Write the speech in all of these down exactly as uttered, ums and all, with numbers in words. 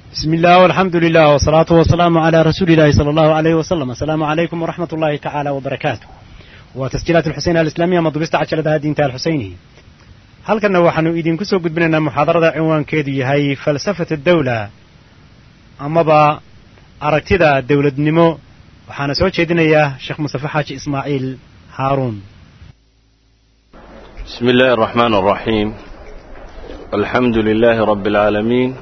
بسم الله والحمد لله والصلاة والسلام على رسول الله صلى الله عليه وسلم. السلام عليكم ورحمة الله تعالى وبركاته. وتسجيلات الحسين الإسلامية مضبست عشرة هذه انتهى الحسيني. هل كنا وحنو إيدين كسو قد بنا محاضرة عنوان كيدي هاي فلسفة الدولة أما با أركتدا الدولة النمو وحانا سوى شيدنا يا شيخ مصطفى حاج إسماعيل هارون. بسم الله الرحمن الرحيم. الحمد لله رب العالمين،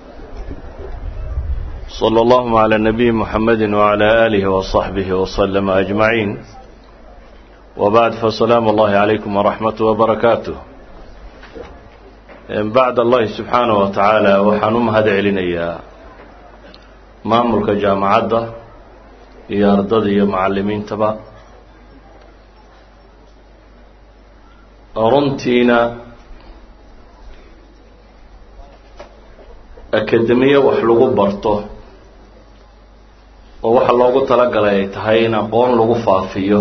صلى الله على النبي محمد وعلى آله وصحبه وسلم أجمعين، وبعد فسلام الله عليكم ورحمة وبركاته. بعد الله سبحانه وتعالى وحنم هذا علينا مامورك جامعة يا ردد يا معلمين تبع runtiina akademiya wax lagu barto oo waxa loogu talagalay ay tahay in aqoon lagu faafiyo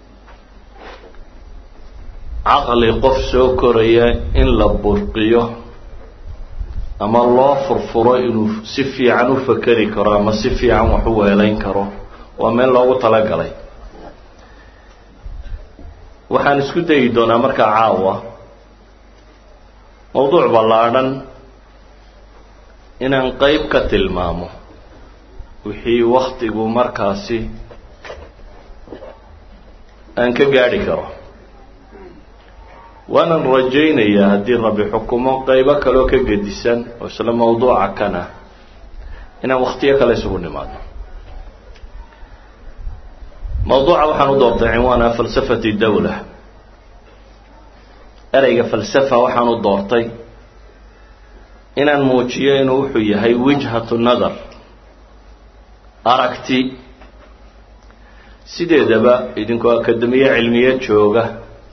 aqli qof soo koraya in la burqiyo ama loo furfuro inuu si fiican u fakari karo ama si fiican wax u weelayn karo waa meel loogu talagalay. waxaan isku dayi doonaa marka caawa mowduuc ballaadhan inaan qayb ka tilmaamo wixii wakhtigu markaasi aan ka gaadhi karo. waanan rajaynayaa haddii rabbi xukumo qaybo kaloo ka gedisan oo isla mowduuca kana inaan wakhtiyo kale isugu nimaadno. موضوع waxaan u doortay cinwaana falsafati dawla. erayga falsafa waxaan u doortay inaan muujiyo inuu wuxuu yahay wijhatu nadar, aragti sideedaba idinkoo akademiya cilmiye jooga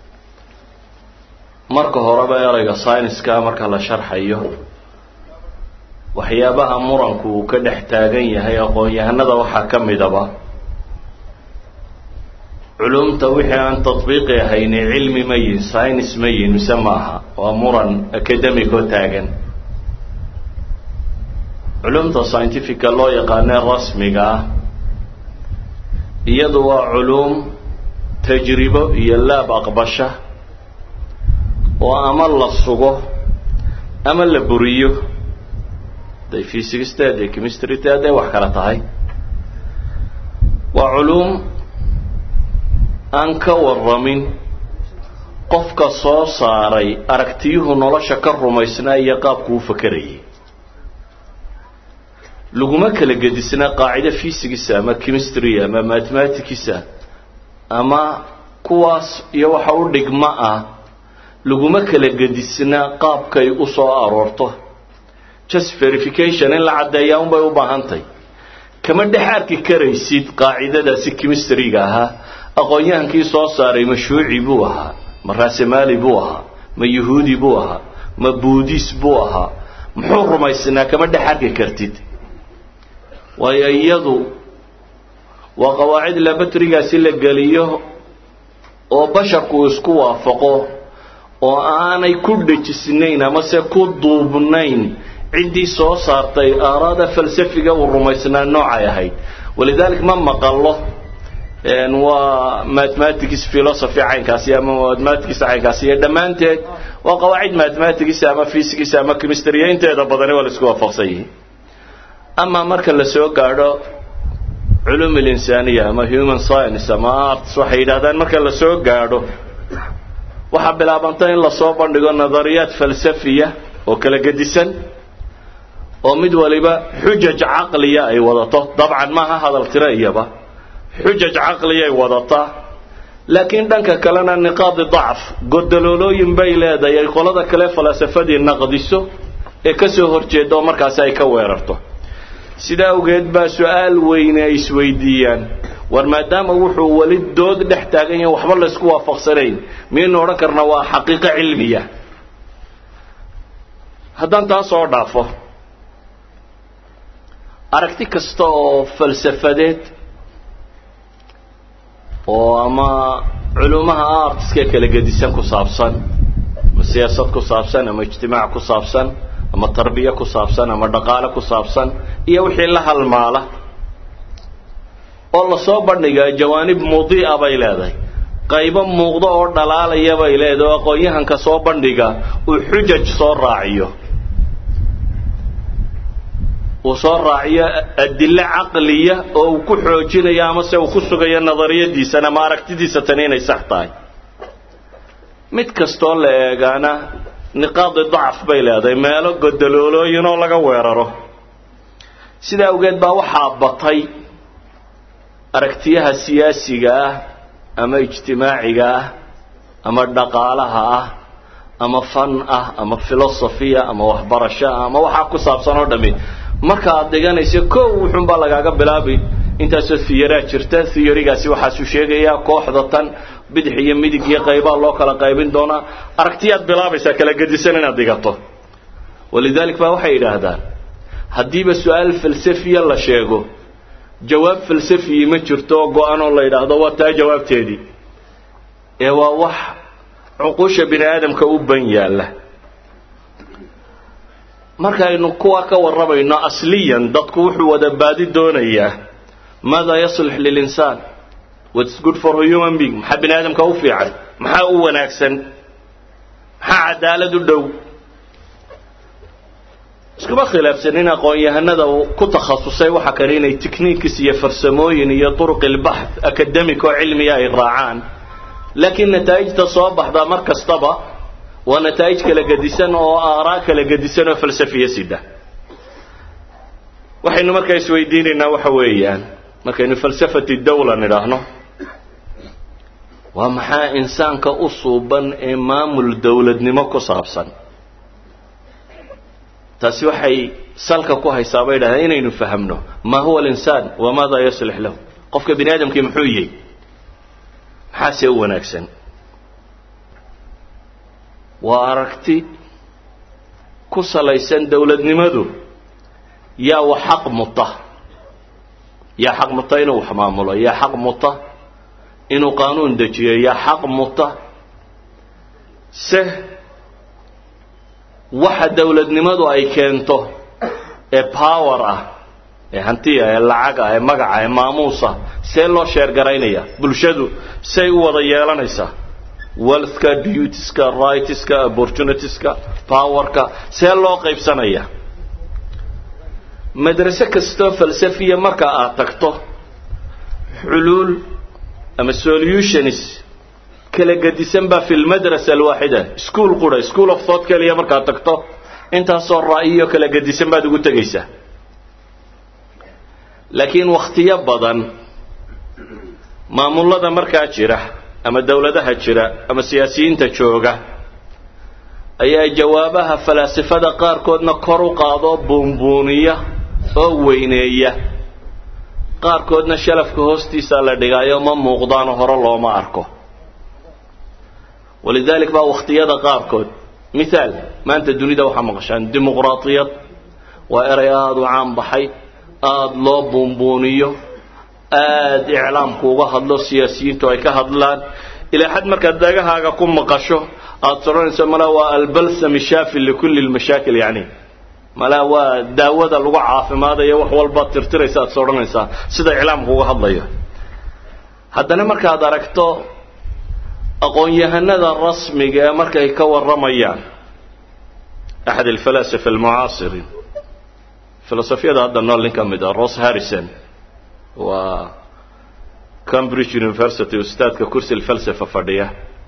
marka horeba erayga sayniska marka la sharxayo waxyaabaha muranku uu ka dhex taagan yahay aqoon-yahanada waxaa ka midaba علومته وحي عن تطبيقه هين علم مين ساينس مين يسمىها ومرن أكاديميكو تاجن. علومته ساينتيفيك الله يقان رسمية يدوى علوم تجربة يلا بقبشة وأمل الصقه أمل بريو ده فيزيكس ده كيمستري ده وحكالتها هاي وعلوم aan ka waramin qofka soo saaray aragtiyuhu nolosha ka rumaysnaa iyo qaabku u fakarayay. laguma kala gedisna qaacida physics ama chemistry ama mathematics ama kuwaas iyo waxa u dhigma ah laguma kala gedisna qaabkay u soo aroorto. just verification in la cadeeyo un bay u baahantay. kama dhaxarki karaysid qaacidadaasi chemistry-ga ahaa aqoonyahankii soo saaray ma shuuci buu ahaa, ma raasamaali buu ahaa, ma yahuudi buu ahaa, ma buudis buu ahaa, muxuu rumaysnaa kama dhaxarki kartid. waayo iyadu waa qawaacid labatrigaasi la geliyo oo basharku isku waafaqo oo aanay ku dhejisnayn ama se ku duubnayn ciddii soo saartay aaraada falsafiga uu rumaysnaa noocay ahayd. walidaalika ma maqallo ان و mathematics philosophy عينكاسي اما mathematics عينكاسي دمانتد وقواعد mathematics اما physics اما chemistry انتهى بدني ولا اسكو وافقسيه. اما marka la soo gaadho علوم الانسانيه اما human science اما arts waxa yiraahdaan marka la soo gaadho waxa bilaabantay in la soo bandhigo nadariyaad falsafiya oo kala gedisan oo mid waliba xujaj aqliya ay wadato. dabcan ma aha hadal tira iyaba حجج عقلية وضطة، لكن دنك كلنا نقاط ضعف قدلولو ينبي لهذا يقول هذا كلام فلسفة النقديسو إكسو هرجدو مركز أي كويرته. سيدا وجد بسؤال وين يسويديان ورما دام وحو ولد دود نحتاجين وحبل اسكوا فخسرين مين وركرنا وحقيقة علمية. هذا انت صار ضعفه. أركتك استو فلسفات oo ama culumaha artska kala gedisan ku saabsan siyaasad ku saabsan ama ijtimaac ku saabsan ama tarbiya ku saabsan ama dhaqaale ku saabsan iyo wixii la halmaala oo la soo bandhigaa jawaanib mudii'a bay leedahay qaybo muuqdo oo dhalaalaya bay leedahay aqoonyahanka soo bandhiga uu xujaj soo raaciyo uu soo raaciyo adilla caqliya oo uu ku xoojinayo ama se uu ku sugayo nadariyadiisa ama aragtidiisa tan inay sax tahay mid kastoo la eegaana niqaadi dacf bay leedahay meelo godoloolooyin oo laga weeraro sidaa awgeed baa waxaa batay aragtiyaha siyaasiga ah ama ijtimaaciga ah ama dhaqaalaha ah ama fan ah ama filosofiya ama waxbarasho ah ama waxaa ku saabsan oo dhami marka aad dhiganayso kow wuxuunbaa lagaaga bilaabi intaasoo theory jirta theorygaasi waxaasuu sheegayaa kooxda tan bidix iyo midig iyo qaybaa loo kala qaybin doonaa aragtiyaad bilaabaysaa kala gedisan inaad dhigato walidalik baa waxay yidhaahdaan haddiiba su-aal falsafiya la sheego jawaab falsafiyi ma jirto oo go-an oo la yidhaahdo waa taa jawaabteedii ee waa wax cuquusha bini aadamka u ban yaalla markaynu kuwa ka warramayno asliyan dadku wuxuu wada baadi doonayaa maada yaslix lilinsaan what's good for a human being maxaa bini aadamka u fiican maxaa u wanaagsan maxaa cadaalad u dhow iskuma khilaafsanin aqoon-yahanada ku takhasusay waxa kale inay techniques iyo farsamooyin iyo turuq ilbaxth academic oo cilmiya ay raacaan laakiin nataa'ijta soo baxda mar kastaba waa nataa'ij kala gedisan oo aaraa kala gedisan oo falsafiya sida waxaynu markaa isweydiinaynaa waxa weeyaan markaynu falsafati dawla nidhaahno waa maxaa insaanka u suuban ee maamul dawladnimo ku saabsan taasi waxay salka ku haysaa bay dhahdeen inaynu fahamno ma huwa alinsaan wa maada yaslix lahu qofka bini aadamkii muxuu yahay maxaase u wanaagsan waa aragti ku salaysan dawladnimadu yaa wax xaq muta yaa xaq muta inuu wax maamulo yaa xaq muta inuu qaanuun dejiyo yaa xaq muta se waxa dawladnimadu ay keento ee power ah ee hantiya ee lacag ah ee magaca ee maamuusa see loo sheer garaynaya bulshadu say u wada yeelanaysaa wealthka dutieska rightska opportunitieska powerka see loo qaybsanaya madraso kastoo falsafiya marka aad tagto xuluul ama solutions kala gedisan baa fi lmadrasa alwaaxida school qura school of thought kaliya markaad tagto intaasoo ra'yiyo kala gedisan baad ugu tegaysaa laakiin wakhtiyo badan maamulada markaa jira ama dawladaha jira ama siyaasiyiinta jooga ayaa jawaabaha falaasifada qaarkoodna kor u qaado buunbuuniya oo weyneeya qaarkoodna shalafka hoostiisa la dhigaayo ma muuqdaano hore looma arko walidalik baa wakhtiyada qaarkood mithaal maanta dunida waxaa maqashaan dimuqraatiyad waa eray aada u caan baxay aada loo buunbuuniyo aada iclaamku uga hadlo siyaasiyiintu ay ka hadlaan ilaa xad markaad dagahaaga ku maqasho aada soranayso malaa waa albalsami shaafi likulli lmashaakil yani malaa waa daawada lagu caafimaadayo wax walbaad tirtiraysa aad soranaysaa sida iclaamku uga hadlayo haddana markaad aragto aqoon-yahanada rasmiga ee markay ka warramayaan axad alfalaasifa almucaasiriin filosofiyada hadda nool nin ka mid ah ross harrison waa cambridge university ustaadka kursi alfalsafa fadhiya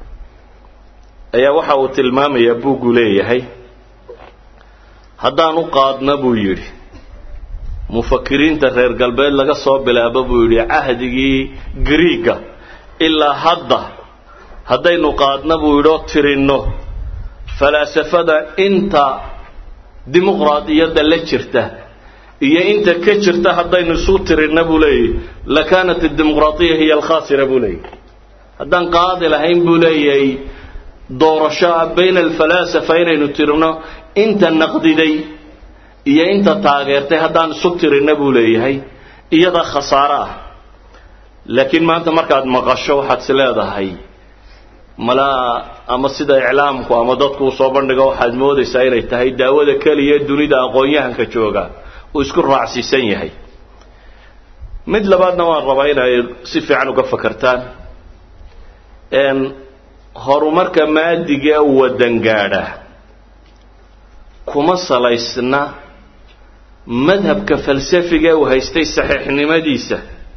ayaa waxa uu tilmaamayaa buuggu leeyahay haddaan u qaadna buu yidhi mufakiriinta reer galbeed laga soo bilaabo buu yidhi cahdigii griiga ilaa hadda haddaynu qaadna buu yidhi oo tirinno falaasafada inta dimuqraadiyadda la jirta iyo inta ka jirta haddaynu isu tirinna buu leeyahy lakaanat addimuqraatiya hiya alkhaasira buu leeyahy haddaan qaadi lahayn buu leeyahay doorasho bayna alfalaasafa inaynu tirino inta naqdiday iyo inta taageertay haddaan isu tirinna buu leeyahay iyada khasaare ah laakiin maanta markaad maqasho waxaad is leedahay malaa ama sida iclaamku ama dadku u soo bandhigo waxaad moodaysaa inay tahay daawada keliya dunida aqoon-yahanka jooga uu isku raacsiisan yahay. mid labaadna waan rabaa inay si fiican uga fakartaan een horumarka maadiga wadan gaadha kuma salaysna madhabka falsafiga uu haystay saxiixnimadiisa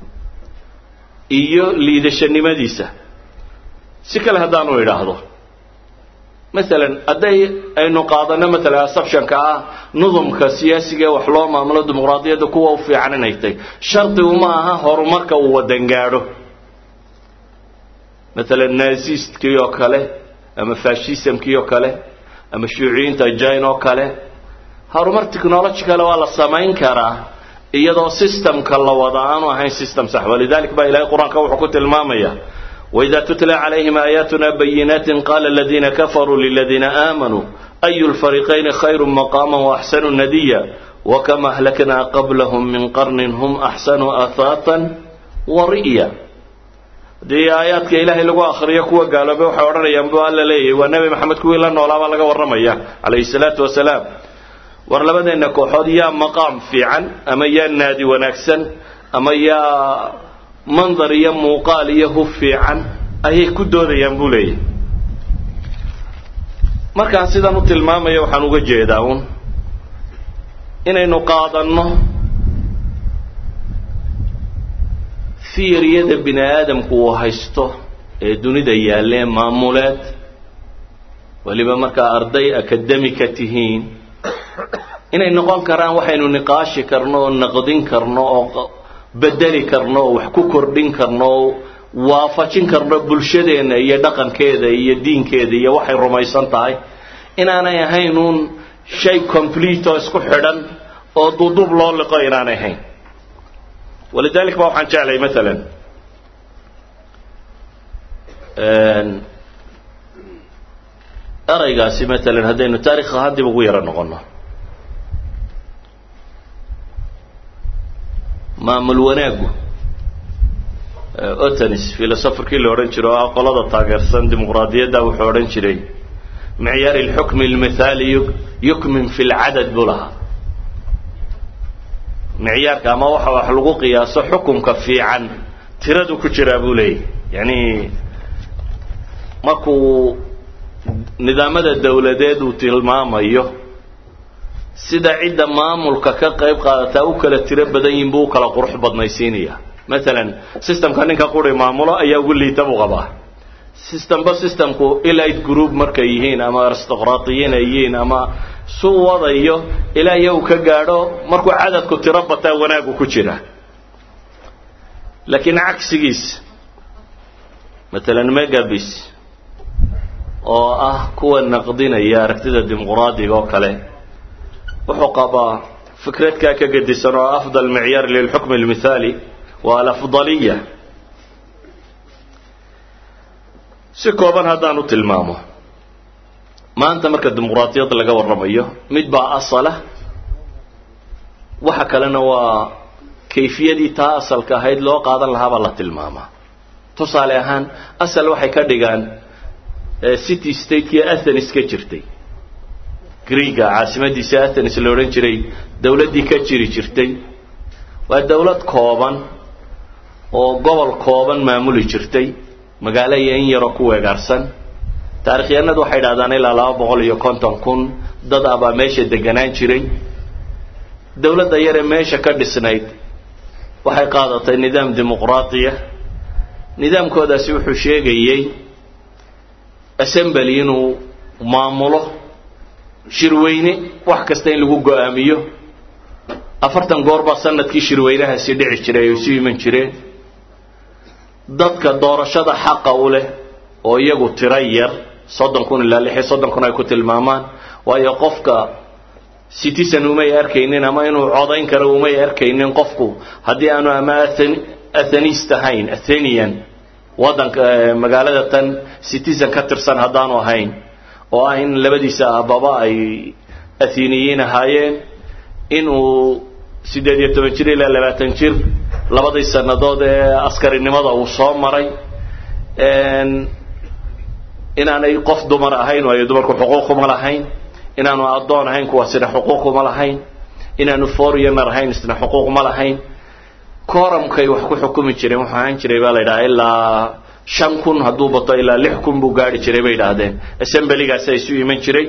iyo liidashanimadiisa. si kale haddaan u idhaahdo مثلا أدي أي نقاضنا مثلا أسبشن كا نظم كسياسي وحلو معاملة ديمقراطية دكوا وفي عنا نيتي شرط وماها هرمك ودنجارو مثلا نازيست كيو كله أما فاشيسم كيو كله أما شيوعيين تجاينو كله هرمر تكنولوجي كله ولا سامين كرا إيضا سيستم كله وضعان وهاي سيستم صح. ولذلك بقى إلى القرآن كوحكوت المامية وإذا تتلى عليهم آياتنا بينات قال الذين كفروا للذين آمنوا أي الفريقين خير مقاما وأحسن نديا وكما أهلكنا قبلهم من قرن هم أحسن أثاثا ورئيا. دي آيات كإلهي لقوا آخرية كوا قالوا بيو حورنا ينبو ألا ليه والنبي محمد كوي لنا ولا بلغا ورميا عليه الصلاة والسلام ورلبنا إنك وحود يا مقام في عن أما يا نادي ونكسن أما يا منظر يمو قال يهفي عن أي كدود ينبولي markaan sidan u tilmaamayo waxaan uga jeedaa un inaynu qaadano fiiriyada bini aadamku uu haysto ee dunida yaaleen maamuleed waliba markaa arday akademika tihiin inay noqon karaan waxaynu niqaashi karno oo naqdin karno oo bedeli karno wax ku kordhin karno waafajin karno bulshadeena iyo dhaqankeeda iyo diinkeeda iyo waxay rumaysan tahay inaanay ahayn un shay complete oo isku xidhan oo dudub loo liqo inaanay ahayn. ولذلك ما waxaan jeclay مثلا eraygaasi مثلا haddaynu taariikh ahaan dib ugu yara noqono maamul wanaagu otanis filosoferkii la odhan jiro oo qolada taageersan dimuqraadiyadda wuxuu odhan jiray معيار الحكم المثالي يكمن في العدد بلها معيار كما waxa wax lagu qiyaaso xukunka fiican tiradu ku jira buu leeyahay. yani markuu nidaamada dawladeed uu tilmaamayo sida cidda maamulka ka qayb qaadata u kala tiro badan yihiin buu kala qurux badnaysiinaya. مثلا systemka ninka qori maamulo ayaa ugu liita buu qabaa system ba systemku elite group markay yihiin ama aristocratiyiin yihiin ama soo wadayo ilaa uu ka gaadho markuu cadadku tiro bataa wanaagu ku jira. laakiin cagsigiis مثلا megabis oo ah kuwa naqdinaya aragtida dimuqraadiga oo kale wuxuu qabaa fikradka ka gadisan oo afdal معيار للحكم المثالي والأفضلية. si kooban haddaan u tilmaamo maanta marka dimuqraadiyadda laga warramayo mid baa asala waxa kalena waa kayfiyadii taa asalka ahayd loo qaadan lahaaba la tilmaamaa. tusaale ahaan asal waxay ka dhigaan city state-kii Athens ka jirtay Greega caasimadiisa Athens la odhan jiray dawladdii ka jiri jirtay waa dawlad kooban oo gobol kooban maamuli jirtay magaalo yeen yar oo ku weegaarsan. taariikhyahanadu waxay yiraahdaan ilaa laba boqol iyo konton kun dad aba meesha deganaan jiray. dawladda yar ee meesha ka dhisnayd waxay qaadatay nidaam dimuqraadiya. nidaamkoodaasi wuxuu sheegayay assembly inuu maamulo shirweyne wax kasta in lagu go'aamiyo. afartan goor ba sanadkii shirweynahaasi dhici jiray oo sii iman jireen. dadka doorashada xaq u leh oo iyagu tiro yar soddon kun ilaa lix iyo soddon kun ay ku tilmaamaan waayo qofka citizen uma arkaynin ama inuu codayn karo uma arkaynin qofku haddii aanu ama Athenian ahayn Athenian wadanka magaalada tan citizen ka tirsan haddaanu ahayn oo ah in labadiisa ababa ay Athenian ahaayeen inuu sideed iyo toban jir ilaa labaatan jir labadii sanadood ee askarinimada uu soo maray een inaanay qof dumar ahayn oo ay dumarku xuquuq uma lahayn inaanu adoon ahayn kuwa sida xuquuq uma lahayn inaanu foreigner ahayn isna xuquuq ma lahayn kooramkay wax ku xukumi jireen waxa aan jiray baa la yiraahdaa ilaa shan kun hadduu bato ilaa lix kun buu gaari jiray bay yiraahdeen assemblygaas ay isu iman jiray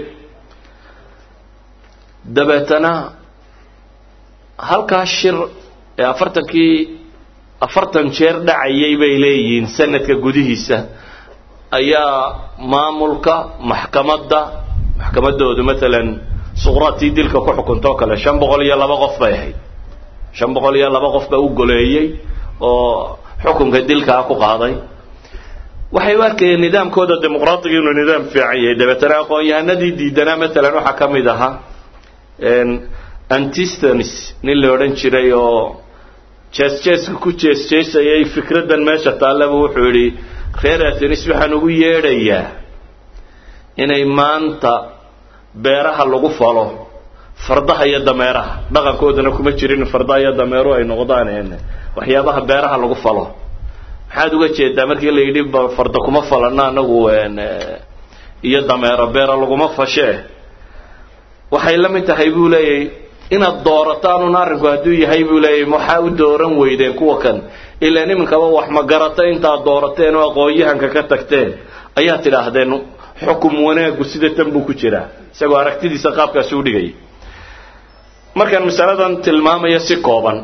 dabeetana halka shir ee afartankii afartan jeer dhacayay bay leeyihiin sanadka gudihiisa ayaa maamulka maxkamadda maxkamadoodu midalan suqraati dilka ku xukunto kale shan boqol iyo laba qof bay ahayd shan boqol iyo laba qof baa u goleeyay oo xukunka dilka ku qaaday waxay waarkeen nidaamkooda dimuqraadiga inuu nidaam fiican yahay dabeetana aqoon-yahanadii diidana midalan waxa ka mid ahaa een Antisthenes nin la oran jiray oo jees-jeeska ku jees-jeesayay fikradan meesha taallaba wuxuu yidhi reer Athens waxaan ugu yeedhayaa inay maanta beeraha lagu falo fardaha iyo dameeraha dhaqankoodana kuma jirin fardaha iyo dameero ay noqdaan waxyaabaha beeraha lagu falo maxaad uga jeedaa markii la yidhi farda kuma falana anagu iyo dameero beera laguma fashee waxay la mid tahay buu leeyahay inaad doorataan un arrinku hadduu yahay buu leeyahay maxaa u dooran weydeen kuwa kan ilaa nimankaba wax ma garata intaad doorateen oo aqoon-yahanka ka tagteen ayaa tidhaahdeen xukum wanaagu sida tan buu ku jiraa isagoo aragtidiisa qaabkaasi u dhigay markaan masaladan tilmaamaya si kooban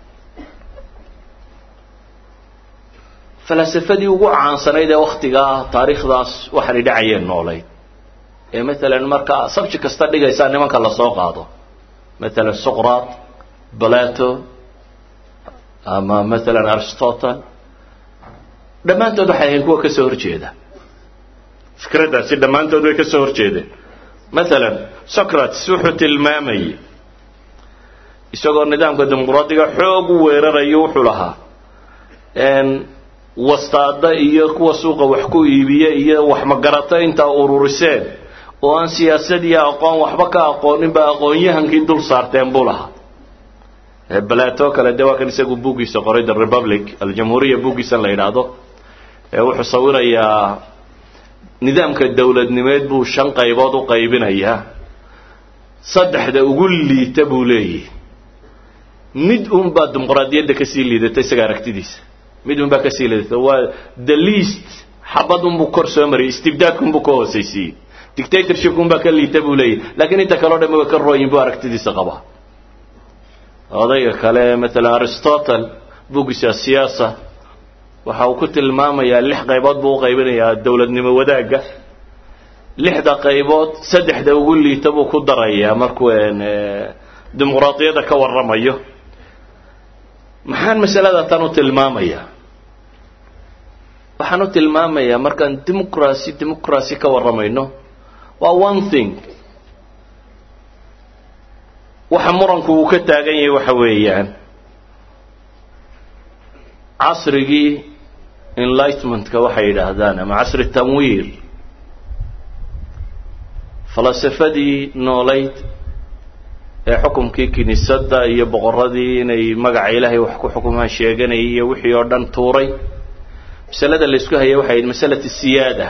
falasafadii ugu caansanayd ee waqtigaa taariikhdaas waxay dhacayeen noolayd ee midalan marka sabji kasta dhigaysa nimanka la soo qaado midalan Socrates Plato ama midalan Aristotle dhamaantood waxay ahayn kuwa ka soo horjeeda fikradaasi dhamaantood way ka soo horjeedeen midalan Socrates wuxuu tilmaamay isagoo nidaamka dimuqraadiga xoog u weerarayo wuxuu lahaa een wastaada iyo kuwa suuqa wax ku iibiye iyo wax ma garata inta ururiseen oo aan siyaasad iyo aqoon waxba ka aqoonin ba aqoon-yahankii dul saarteen buu lahaa Plato kale dawaa kan isagu buugiisa qoray The Republic al-Jamhuuriyya buugiisa la yiraahdo ee wuxuu sawirayaa nidaamka dawladnimeed buu shan qaybood u qaybinayaa saddexda ugu liita buu leeyahay mid uun baa dimuqraadiyadda ka sii liidatay isaga aragtidiisa mid uun baa ka sii liidatay waa the least xabad un buu kor soo maray istibdaadkun buu ka hooseysiyey dictatorship un baa ka liita buu leeyahay laakiin inta kale oo dhan waa ka rooyin buu aragtidiisa qaba odayga kale مثلا Aristotle buugisa siyaasa waxa uu ku tilmaamayaa lix qaybood buu qaybinayaa dawladnimo wadaaga lixda qaybood saddexda ugu liita buu ku darayaa markuu een dimuqraadiyada ka warramayo maxaan masalada tan u tilmaamayaa waxaan u tilmaamayaa markaan democracy democracy ka warramayno waa one thing waxa muranku uu ka taagan yahay waxa weeyaan casrigii enlightenmentka waxay yidhaahdaan ama casri tanwiir falasafadii noolayd ee xukumkii kiniisadda iyo boqoradii inay magaca ilaahay wax ku xukumaan sheeganayay iyo wixii oo dhan tuuray masalada la isku hayay waxay masalada siyaada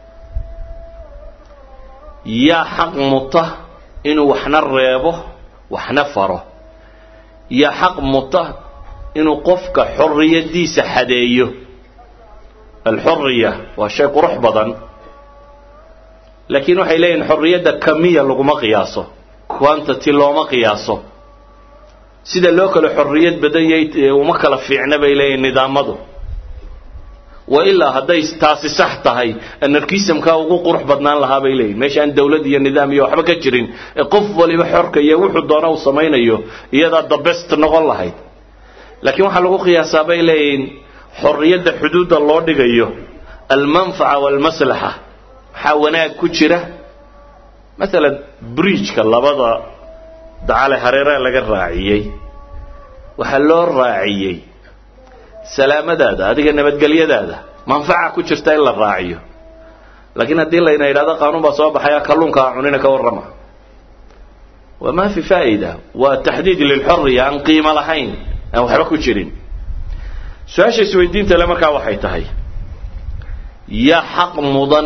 yaa xaq muta inuu waxna reebo waxna faro yaa xaq muta inuu qofka xorriyadiisa xadeeyo alxurriya waa shay qurux badan laakiin waxay leeyihiin xorriyadda kamiya laguma qiyaaso quantity looma qiyaaso sida loo kala xorriyad badan yahay uma kala fiicna bay leeyihiin nidaamadu wa ilaa hadday taasi sax tahay anarchismka ugu qurux badnaan lahaa bay leeyihiin meeshaan dawlad iyo nidaam iyo waxba ka jirin ee qof waliba xorka iyo wuxuu doona uu samaynayo iyada the best noqon lahayd laakiin waxa lagu qiyaasaa bay leeyihiin xorriyadda xuduudda loo dhigayo almanfaca walmaslaxa waxa wanaag ku jira مثلا بريجka labada dacale hareeraha laga raaciyay waxa loo raaciyay salaamadaada adiga nabadgelyadaada manfaca ku jirta in la raaciyo laakiin hadii la yiraahdo qaanuun ba soo baxaya kalluunka cunina ka warrama wama fi faa'ida wa tahdid lil hurriya an qiima lahayn aan waxba ku jirin su'aasha isweydiinta la markaa waxay tahay ya xaq mudan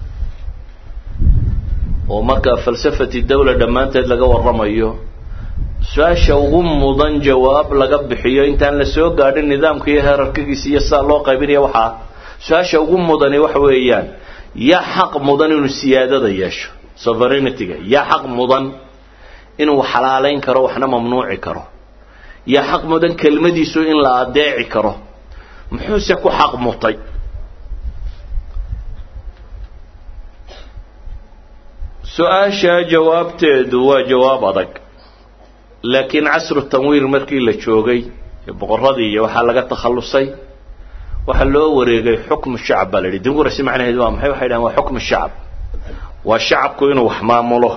oo marka falsafati dawla dhamaanteed laga warramayo su-aasha ugu mudan jawaab laga bixiyo intaan la soo gaadhin nidaamka iyo heerarkiisa iyo sida loo qaybinayo waxaa su-aasha ugu mudani waxa weeyaan yaa xaq mudan inuu siyaadada yeesho sovereignity-ga yaa xaq mudan inuu xalaalayn karo waxna mamnuuci karo yaa xaq mudan kelmadiisu in la adeeci karo muxuuse ku xaq mutay su-aasha jawaabteedu waa jawaab adag laakiin casru tanwiir markii la joogay boqoradii iyo waxaa laga takhallusay waxaa loo wareegay xukmu shacab baa la yidhi dimuqrasi macnaheedu waa maxay waxay dhahaan waa xukmu shacab waa shacabku inuu wax maamulo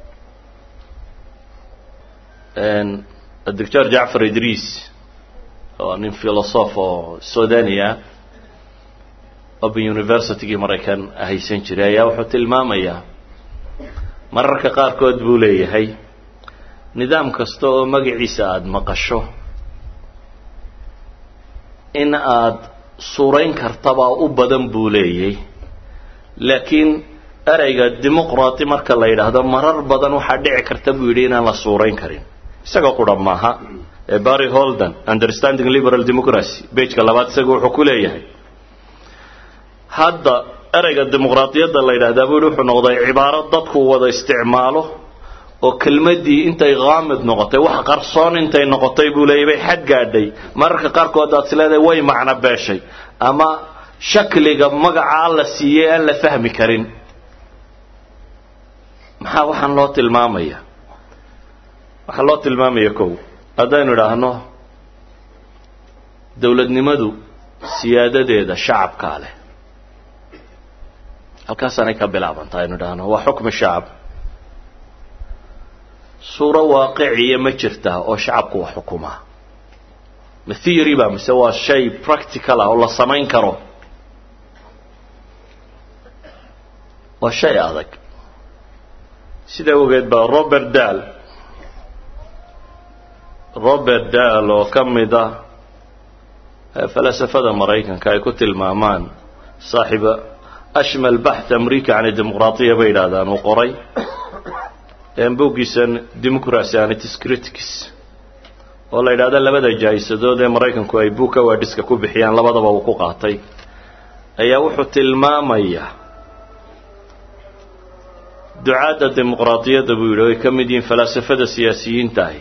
الدكتور جعفر إدريس nin philosoph oo Sudania Open University Mareykan ahaysan jiray ayaa wuxuu tilmaamayaa mararka qaar kood buu leeyahay nidaam kasta oo magaciisa aad maqasho in aad suurayn kartaba u badan buu leeyahay laakiin erayga dimuqraati marka la yiraahdo marar badan waxa dhici karta buu yiri inaan la suurayn karin isaga ku dhamaaha Barry Holden Understanding Liberal Democracy page-ka labaad isaga wuxuu ku leeyahay hadda erayga dimuqraadiyadda la yiraahdo buu wuxuu noqday cibaarad dadku wada isticmaalo oo kelmadii intay qaamid noqotay wax qarsoon intay noqotay buu leeyahay xad gaadhay mararka qaar kood aad sileeday way macna beeshay ama shakliga magaca la siiyay aan la fahmi karin maxaa waxaan loo tilmaamayaa waxa loo tilmaamayaa kow hadaynu idhaahno dawladnimadu siyaadadeeda shacabka leh halkaas aanay ka bilaabantaa aynu idhaahno waa xukm shacab suura waaqici ma jirta oo shacabku wax xukuma ma theory ba mise waa shay practical oo la samayn karo waa shay adag sida ogeed ba Robert Dahl Robert Dahl oo kamida فلسفة مريكان كاي كتل مامان صاحب أشمل بحث أمريكا عن الديمقراطية بين هذا وقري ينبوكيسن ديمقراطية عن تسكريتكس والله إذا هذا لبدا جايسة دو دي مريكان كاي بوكا وديسكا كو بحيان لبدا بوقوقاتي أي وحو تلمامية دعاة الديمقراطية دبولو كمدين فلسفة سياسيين تاهي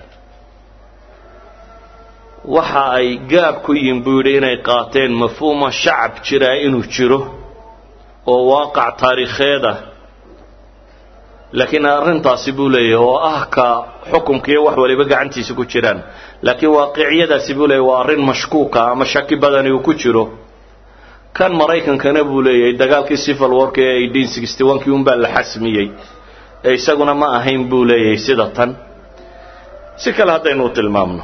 waxa ay gaab ku yiin buuray inay qaateen mafhuuma shacab jira inuu jiro oo waaqac taariikheeda laakiin arintaasi buu leeyahay oo ah ka xukunkiyo wax waliba gacantiisa ku jiraan laakiin waaqiciyadaasi buu leeyahay waa arin mashkuuka ama shaki badan uu ku jiro kan Mareykankana buu leeyahay dagaalkii civil war ee eighteen sixty-one kii unbaa la xasmiyay ee isaguna ma ahayn buu leeyahay sida tan si kale hadaynu tilmaamno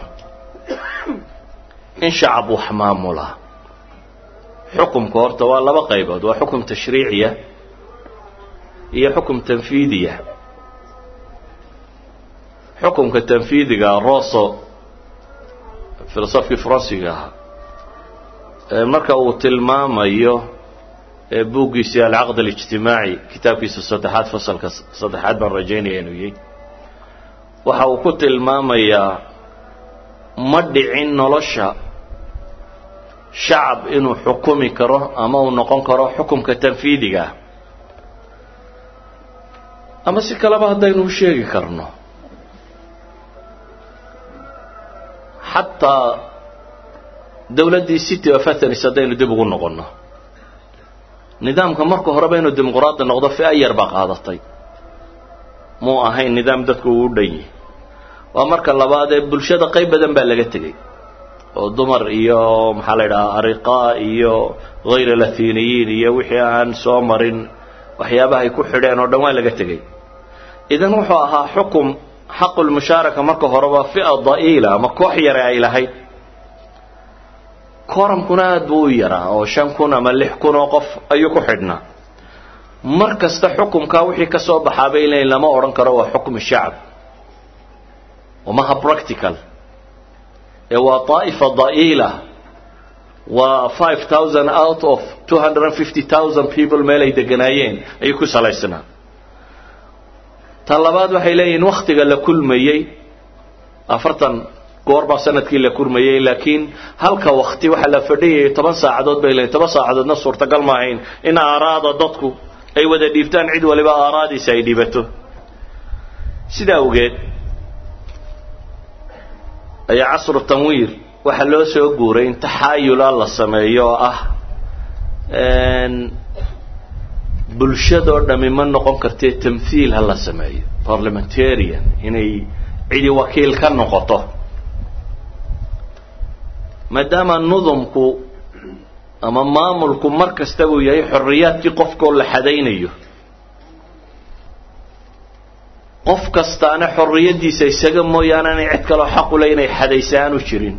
إن شعب وحمامولا حكم كورتا ولا بقيبود وحكم تشريعية هي حكم تنفيذية حكم كتنفيذي راسو فلسفي فرنسي مركا وتلمام ايوه بوغيسي العقد الاجتماعي كتاب كيس الصدحات فصل صدحات من رجيني ينوي وحاو كتلمام ايوه مدعين نلشا شعب إنه حكومي كره أما ونقون كره حكم كتنفيذي أما سكلا هذا إنه شيء كرنه حتى دولة دي ستة وفتن سدين دبغون نقولنا نظام كمركو هربين الديمقراطية نقضى في أي أربع قاعدتي مو أهين نظام دتكو ودي ومركا لبعض بلشة قيب بدن بالغتي ودمر إياه محلنا أرقاء إياه غير لاتينيين إياه وحيان سومرين وحيابها يكون حرين ودوان لغتي إذا نوحوها حكم حق المشاركة مركا هربا فئة ضئيلة مكوح يرى إلهي كورم كنا دو يرى أو شام كنا ملح كنا وقف أيكو حدنا مركز تحكم كاوحي كسوب حابيلين لما أورن كروا حكم الشعب وما هو براكتيكال هو طائفة ضئيلة و five thousand out of two hundred fifty thousand people ميلي دقنايين أيكو سلايسنا طلبات وحي لين وقتك لكل ميي afartan goor baa sanadkii la kurmayay laakiin halka waqti waxa la fadhiyay toban saacadood bay leeyahay toban saacadoodna suurtagal ma ahayn in aaraada dadku ay wada dhiibtaan cid waliba aaraadiisa ay dhibato sida ogeed ayaa casru tanwiir waxa loo soo guuray in taxayul la sameeyo ah een bulshada oo dhami ma noqon kartay tamthiil hal la sameeyo parliamentarian inay cidi wakiil ka noqoto maadaama nudumku ama maamulku markasta uu yahay xorriyadkii qofka la xadaynayo qof kastaana xorriyadiisa isaga mooyaane cid kale xaq u leeyahay inay xadaysaan u jirin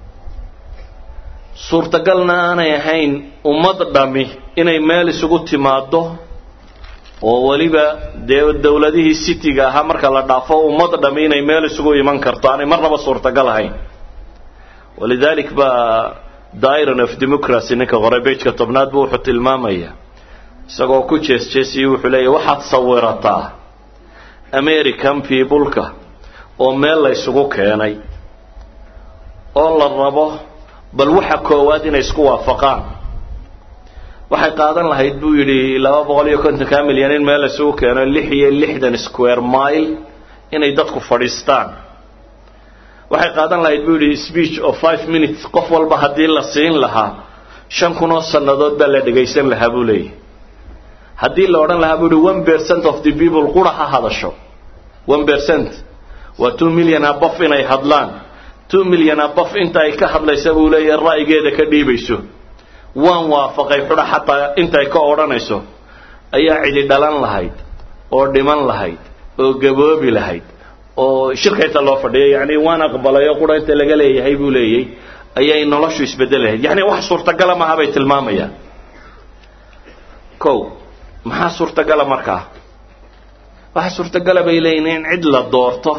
suurtagalna aanay ahayn ummad dhami inay meel isugu timaado oo waliba dawladihii city-ga ahaa marka la dhaafo ummad dhami inay meel isugu iman karto aanay marnaba suurtagal ahayn walidalik ba Diary of Democracy ninka qorabeejka tobnaad buu wuxuu tilmaamaya isagoo ku jees-jeesiyay wuxuu leeyahay waxaad sawirataa American people-ka oo meel la isugu keenay oo la rabo bal waxa koowaad inay isku waafaqaan waxay qaadan lahayd buu yiri laba boqol iyo konton milyan in meel la isugu keeno lix iyo lixdan square mile inay dadku fadhiistaan waxay qaadan lahayd buu yiri speech of five minutes qof walba hadii la siin lahaa shan kun oo sanadood baa la dhageysan lahaa buu leeyahay hadii la oran lahaa buu yiri one percent of the people quraha hadasho one percent waa two million above inay hadlaan two million above inta ay ka hadlaysa buu leeyahay ra'yigeeda ka dhiibayso waan waafaqay xudha xataa inta ay ka oranayso ayaa cidi dhalan lahayd oo dhiman lahayd oo gaboobi lahayd oo shirkayta loo fadhiyay yani waan aqbalayo qura inta laga leeyahay buu leeyahay ayay noloshu isbedelayd yani wax suurtagal ma habay tilmaamayaan kow maxaa suurtagal markaa waxa suurtagal bay leeyihiin cid la doorto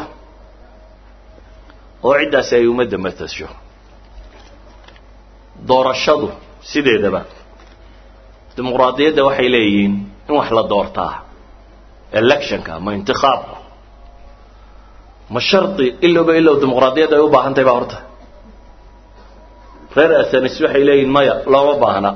oo cidaas ay umada matasho doorashadu sideedaba dimuqraadiyadda waxay leeyihiin in wax la doortaa electionka ma intiqaabku ma sharti illa ba illa dimuqraadiyadda ay u baahan tahay ba horta reer asanis waxay leeyihiin maya looma baahna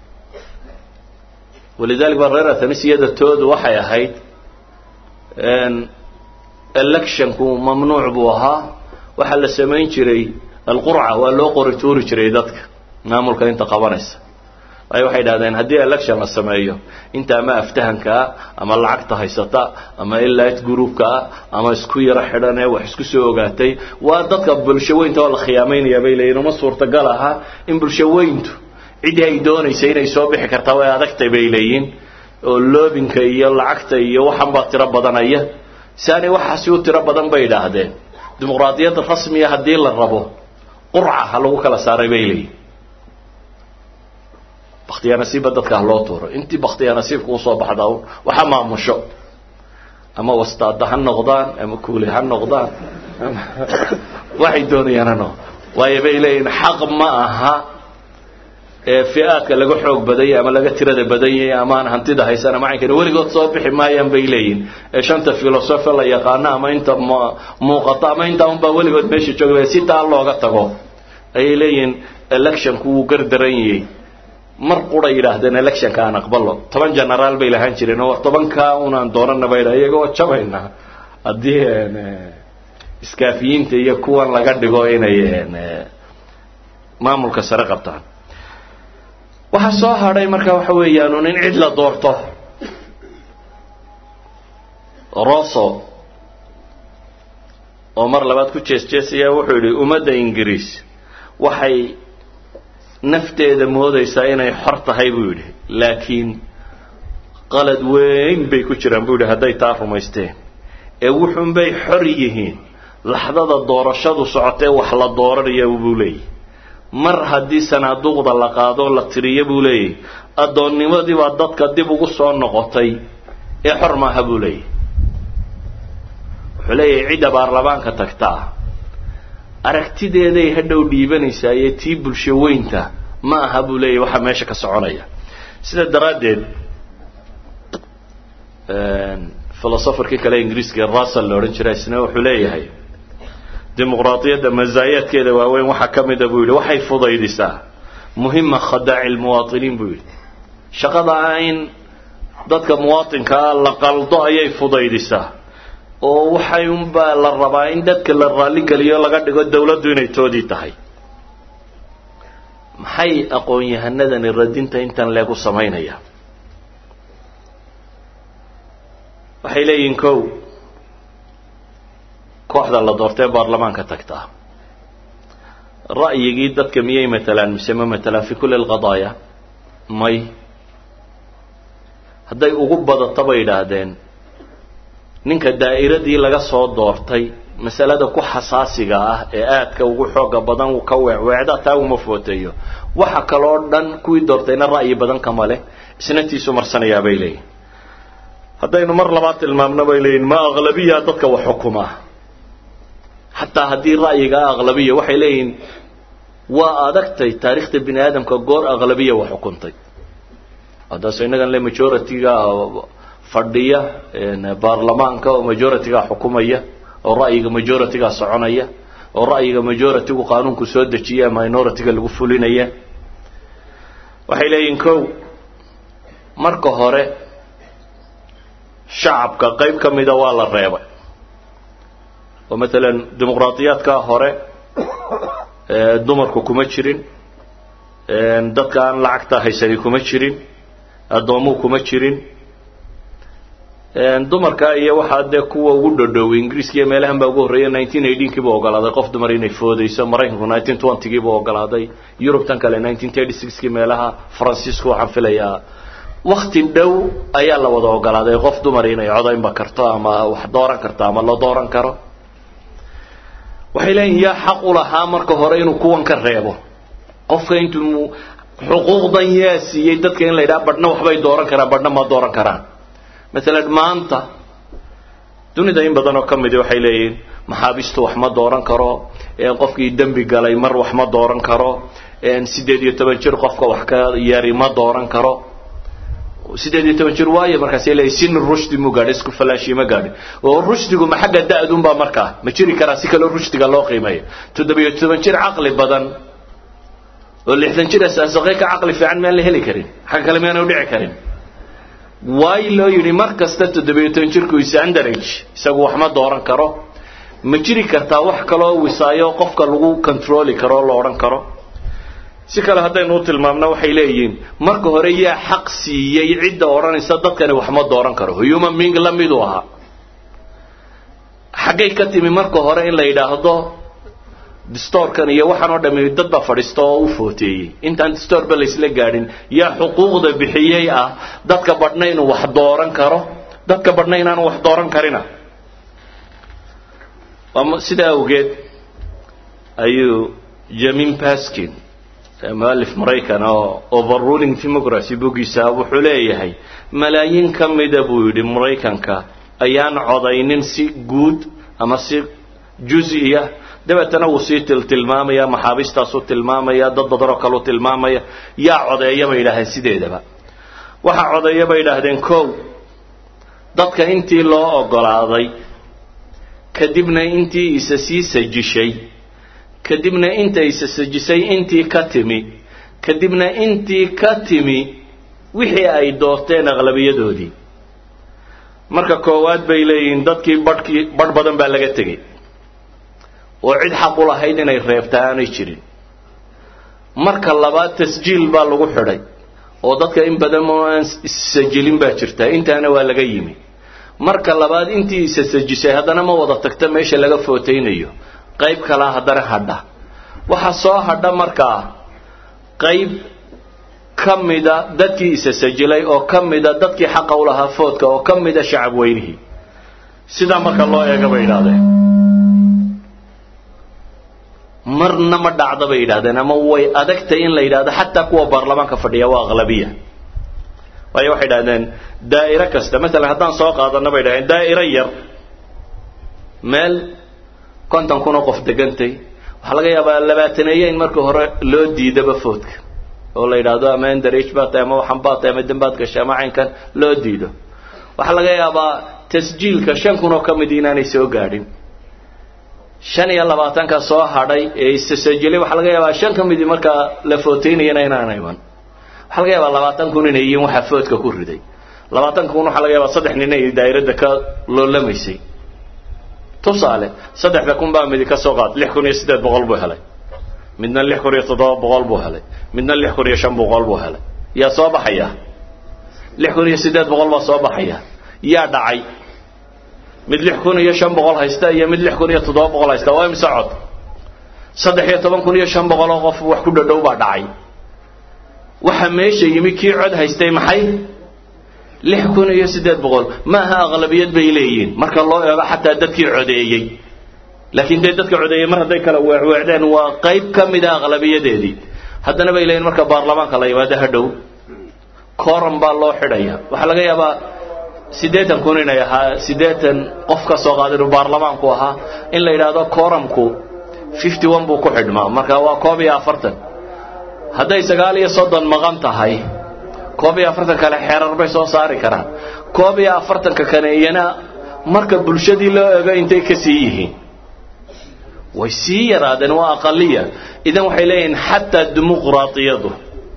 walidalik ba reer asanis iyada toodu waxay ahayd in electionku mamnuuc buu ahaa waxa la sameyn jiray alqur'a waa loo qori tuuri jiray dadka maamulka inta qabanaysa ay waxay dhaadeen hadii election la sameeyo inta ma aftahanka ama lacagta haysata ama elite groupka ama isku yara xidhan ee wax isku soo ogaatay waa dadka bulshaweynta oo la khiyaameynaya bay leeyeen uma suurtagal aha in bulshaweyntu cid ay doonaysay inay soo bixi kartaa way adagtay bay leeyeen oo loobinka iyo lacagta iyo waxan ba tira badanaya saani waxa si u tira badan bay dhaahdeen dimuqraadiyadda rasmiga hadii la rabo qur'a lagu kala saaray bay leeyeen bakhtiyaa nasiib dadka loo tooro intii bakhtiyaa nasiibku soo baxdaa waxa maamusho ama wastaad han noqdaan ama kuuli han noqdaan waxay doonayaan way bay leeyeen xaq ma aha ee fi'aadka laga xoog baday ama laga tirada badayay ama aan hantida haysana macaanka waligood soo bixi maayaan bay leeyeen ee shanta filosofi la yaqaan ama inta muuqata ama inta un ba waligood meesha joogay si taa looga tago ay leeyeen election ku gardaran yahay mar qura yiraahdeen election ka aan aqbalo toban general bay lahaan jireen oo toban ka unaan dooranna bay iyagoo jabayna hadii iskaafiyiinta iyo kuwan laga dhigo inay maamulka sare qabtaan waxa soo haray marka waxa weeyaan in cid la doorto Rosso oo mar labaad ku jees-jeesaya wuxuu yiri umada Ingiriis waxay nafteeda moodaysa inay xor tahay buu yiri laakiin qalad weyn bay ku jiraan buu yiri haday taa rumaysteen ee wuxuun bay xor yihiin laxdada doorashadu socotay wax la dooranayo buu leeyahay mar hadii sanaaduqda la qaado la tiriyo buu leeyahay adoonnimadii waa dadka dib ugu soo noqotay ee xor ma aha buu leeyahay wuxuu leeyahay cid baarlamaanka tagtaa aragtideeday hadhow dhiibanaysaa ee tii bulshaweynta ma aha buu leeyahay waxa meesha ka soconaya sida daraadeed een filosoferkii kale Ingiriiska Russell la oran jiray isna wuxuu leeyahay dimuqraadiyadda mazaayaadkeeda waaweyn waxaa ka mid a buu yidhi waxay fudaydisaa muhima khadaaci lmuwaatiniin buu yidhi shaqada in dadka muwaatinkaa la qaldo ayay fudaydisaa oo waxay unbaa la rabaa in dadka la raalligeliyo laga dhigo dawladdu inay toodii tahay maxay aqoon-yahanadani radinta intan leegu samaynaya waxay leeyihiin kow kooxda la doortee baarlamaanka tagtaa ra'yigii dadka miyay matalaan mise ma matalaan fi kulli alqadaaya may hadday ugu badato bay yidhaahdeen ninka daa'iradii laga soo doortay masalada ku xasaasiga ah ee aadka ugu xooga badan uu ka weecweecda taa uma footeeyo waxa kaloo dhan kuwii doortayna ra'yi badan kama leh isnatiisu marsanayaa bay leeyihin haddaynu mar labaad tilmaamno bay leeyihin ma aqlabiya dadka wax xukuma xataa haddii ra'yiga aqlabiya waxay leeyihin waa adagtay taariikhda bini aadamka goor aqlabiya wax xukuntay haddaas innagan le majority-ga fadhiya baarlamaanka oo majority-ga xukumaya oo ra'yiga majority-ga soconaya oo ra'yiga majority-gu qaanuunku soo dejiya minority-ga lagu fulinaya waxay leeyihin kow marka hore shacabka qayb ka mida waa la reebay oo matalan dimuqraadiyaadka hore dumarku kuma jirin dadka aan lacagta haysani kuma jirin addoomuhu kuma jirin dumarka iyo waxaa dee kuwa ugu dhodhoway ingiriiska iyo meelahan baa ugu horreeya nineteen eighteen-kii buu ogolaaday qof dumar inay foodayso maraykanku nineteen twenty-gii buu ogolaaday yurubtan kale nineteen thirty-six-kii meelaha faransiisku waxaan filayaa wakti dhow ayaa la wada ogolaaday qof dumar inay codaynba karto ama wax dooran karto ama la dooran karo waxay leeyihin yaa xaq u lahaa marka hore inuu kuwan ka reebo qofka intuu xuquuqdan yaa siiyey dadka in la yidhaha badhna waxbay dooran karaan badhna ma dooran karaan maalan maanta dunida in badan oo ka midi waxay leeyihiin maxaabistu wax ma dooran karo qofkii dembi galay mar wax ma dooran karo siddeed iyo toban jir qofka wax ka yari ma dooran karo siddeed iyo toban jir waayo markaasay leeyihin sin rushdi mu gaadhay isku falaashi ma gaadhin oo rushdigu ma xagga da-dunbaa markaa ma jiri karaa si kaloo rushdiga loo qiimeeyo toddobiyo toban jir caqli badan oo lixdan jir asaasaqay ka caqli fiican miyaan la heli karin xagga kale miyaana u dhici karin waayo loo yidhi mar kasta toddobiyo toban jirku is underage isagu wax ma dooran karo ma jiri kartaa wax kaloo wisaayo qofka lagu controli karo la odhan karo si kale haddaynu u tilmaamno waxay leeyihiin marka hore yaa xaq siiyey cidda odhanaysa dadkani wax ma dooran karo human being la miduu ahaa xaggay ka timi marka hore in la yidhaahdo distoorkan iyo waxaan oo dhami dad baa fadhiista oo u footeeyey intaan distoorba laysla gaadhin yaa xuquuqda bixiyey ah dadka badhna inuu wax dooran karo dadka badhna inaanu wax dooran karina sidaa awgeed ayuu jamin paskin mualif maraykan oo overruling democracy bugiisa wuxuu leeyahay malaayiin ka mida buu yidhi maraykanka ayaan codaynin si guud ama si juziya dabeetana wuu sii tiltilmaamaya maxaabistaasuu tilmaamaya dad badan oo kaleu tilmaamaya yaa codeeya bay yidhaahdeen sideedaba waxaa codeeya bay yidhaahdeen kow dadka intii loo ogolaaday kadibna intii isa sii sajishay kadibna inta isa sajisay intii ka timi kadibna intii ka timi wixii ay doorteen aqlabiyadoodii marka koowaad bay leeyihiin dadkii badhkii badh badan baa laga tegey oo cid xaq u lahayd inay reebtaa aanay jirin marka labaad tasjiil baa lagu xidhay oo dadka in badan oo aan is-sajilin baa jirta intaana waa laga yimi marka labaad intii isa sajisay haddana ma wada tagta meesha laga footaynayo qayb kalaa haddana hadha waxa soo hadha markaa qayb ka mida dadkii isa sajilay oo ka mida dadkii xaqa u lahaa foodka oo ka mida shacab weynihii sidaa marka loo eega bay yidhahdeen marna ma dhacda bay yidhahdeen ama way adagtay in la yidhahdo xataa kuwa baarlamaanka fadhiya waa aqlabiya waayo waxay yidhahdeen daa'iro kasta maalan haddaan soo qaadano bay yidhahdeen daa'iro yar meel konton kun oo qof degantay waxaa laga yaabaa labaataneeye in marka hore loo diidaba foodka oo la yidhaahdo ama endarage baa tahay ama waxan baa tahay ama dembaad gashay ama caynkan loo diido waxaa laga yaabaa tasjiilka shan kun oo ka mid inaanay soo gaadhin shan iyo labaatanka soo hadhay ee istasajilay waxa laga yaabaa shan ka mid marka la footeynayna inaan ayman waxa laga yaabaa labaatan kun inay yihiin waxa foodka ku riday labaatan kun waxa laga yaabaa saddex nin ay daayirada ka loolamaysay tusaale saddexda kun baa mid ka soo qaad lix kun iyo siddeed boqol buu helay midna lix kun iyo toddoba boqol buu helay midna lix kun iyo shan boqol buu helay yaa soo baxaya lix kun iyo siddeed boqol baa soo baxaya yaa dhacay mid lix kun iyo shan boqol haysta iyo mid lix kun iyo toddoba boqol haysta waa imisa cod saddex iyo toban kun iyo shan boqol oo qof wax ku dhadhow baa dhacay waxa meesha yimi kii cod haystay maxay lix kun iyo siddeed boqol ma aha aqlabiyad bay leeyihiin marka loo eego xataa dadkii codeeyay laakiin day dadka codeeyay mar haday kala weecweecdeen waa qayb ka mid ah aqlabiyadeedii haddana bay leeyihiin marka baarlamaanka la yimaado hadhow kooram baa loo xidhaya waxa laga yaabaa siddeetan kun inay ahaa siddeetan qof ka soo qaaday inuu baarlamaanku ahaa in la yidhaahdo kooramku fifty one buu ku xidhmaa marka waa koob iyo afartan hadday sagaal iyo soddon maqan tahay koob iyo afartan kale xeerar bay soo saari karaan koob iyo afartanka kale iyana marka bulshadii loo eego intay ka sii yihiin way sii yaraadeen waa aqaliya idan waxay leeyihiin xataa dimuqraadiyadu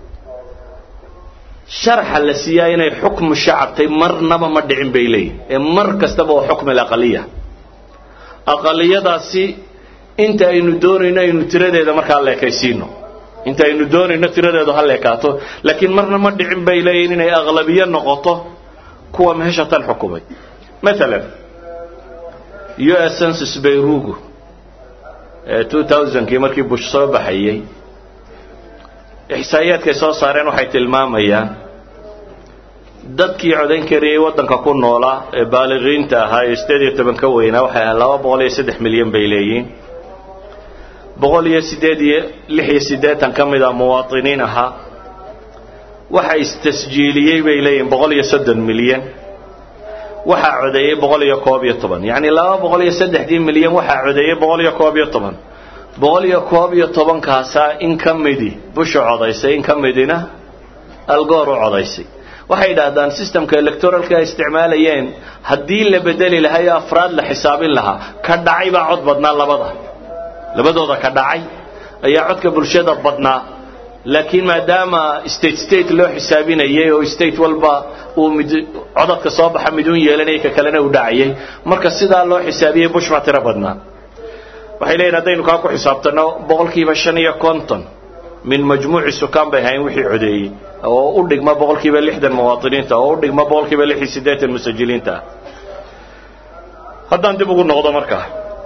sharxa la siyaa inay xukmu shacabtay marnaba ma dhicin bay leeyihiin ee mar kastaba waa xukm alaqaliya aqaliyadaasi inta aynu doonayno aynu tiradeeda markaa leekaysiino inta aynu doonayno tiradeedu ha leekaato laakiin marna ma dhicin bay leeyihiin inay aqlabiyo noqoto kuwa meesha tan xukumay مثلا U S Census Bureau two thousand kii markii Bush soo baxayay ihsaayaadka soo saareen waxay tilmaamayaan dadkii codayn kariyay wadanka ku noolaa ee baaliqiinta ahaa ee sideed iyo toban ka weynaa waxay laba boqol iyo saddex milyan bay leeyihiin boqol iyo sideed iyo lix iyo siddeetan ka mid ah muwaadiniin ahaa waxa istasjiiliyay bay leeyihiin boqol iyo soddon milyan waxa codeeyay boqol iyo koob iyo toban yani laba boqol iyo saddex milyan waxa codeeyay boqol iyo koob iyo toban boqol iyo koob iyo toban kaasa in ka midi Bush codaysay in ka midina Al Gore codaysay waxay yiraahdaan systemka electoralka ay isticmaalayeen hadii la bedeli lahaa afraad la xisaabin lahaa ka dhacay baa cod badnaa labada labadooda ka dhacay ayaa codka bulshada badnaa laakiin maadaama state state loo xisaabinayay oo state walba uu mid codadka soo baxa midun yeelanay ka kalena u dhacayay marka sida loo xisaabiyay Bush ma tira badnaa waxay leeyihiin hadaynu ka ku xisaabtano boqolkiiba shan iyo konton min majmuuci sukaan bay hayn wixii codeeyay oo u dhigma boqolkiiba lixdan muwaadiniinta oo u dhigma boqolkiiba lix iyo siddeetan musajiliinta haddaan dib ugu noqdo markaa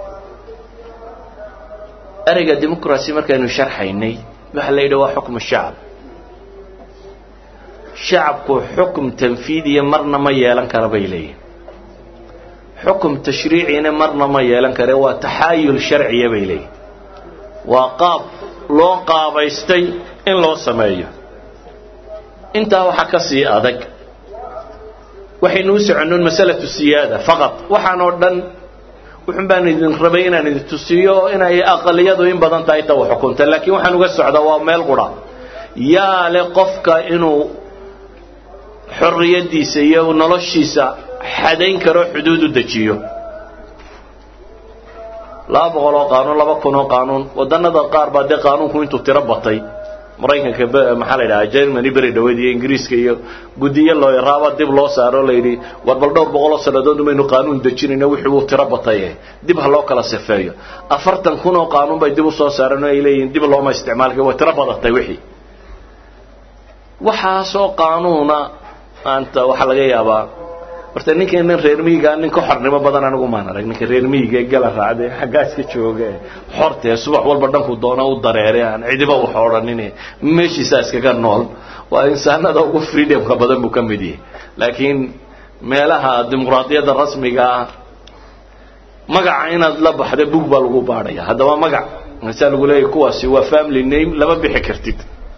ariga dimuqraasi markaynu sharxaynay waxa la yidhaahdaa waa xukm shacab shacabku xukm tanfiidiya marna ma yeelan kara bay leeyihiin xukm tashriicina marna ma yeelan kara waa taxaayul sharciya bay leeyihiin waa qaab loo qaabaystay in loo sameeyo inta waxa ka sii adag waxaynu u soconoon masalatu siyaada faqat waxaan oo dhan wuxuu baan idin rabay inaan idin tusiyo inay aqaliyadu in badan tahay taw xukunta laakiin waxaan uga socdaa waa meel qura yaa le qofka inuu xorriyadiisa iyo noloshiisa xadayn karo xuduud u dajiyo laba boqol oo qaanuun laba kun oo qaanuun wadanada qaar baa de qaanuunku intuu tiro batay Mareykanka maxaa la yiraahdaa Germany bari dhaweeyay Ingiriiska iyo gudiyo loo yaraaba dib loo saaro leeyri war bal dhowr boqol oo sanadood maynu qaanuun dajinayna wixii uu tiro batay dib ha loo kala safeeyo afartan kun oo qaanuun bay dib u soo saareen ay leeyihiin dib loo ma isticmaalka way tiro badatay wixii waxa soo qaanuuna anta waxa laga yaabaa horta ninkan reer miyiga ninka xornimo badan anigu ma arag ninka reer miyiga gala raacday xagaas ka jooga xorta subax walba dhanku doona u dareereen cidiba wax oranine meeshiisa iskaga nool waa insaanada ugu freedom ka badan buu kamidii laakiin meelaha dimuqraadiyada rasmiga magaca inaad la baxday bug baa lagu baadhaya hadaba magac insan lagu leeyahay kuwaasi waa family name laba bixi kartid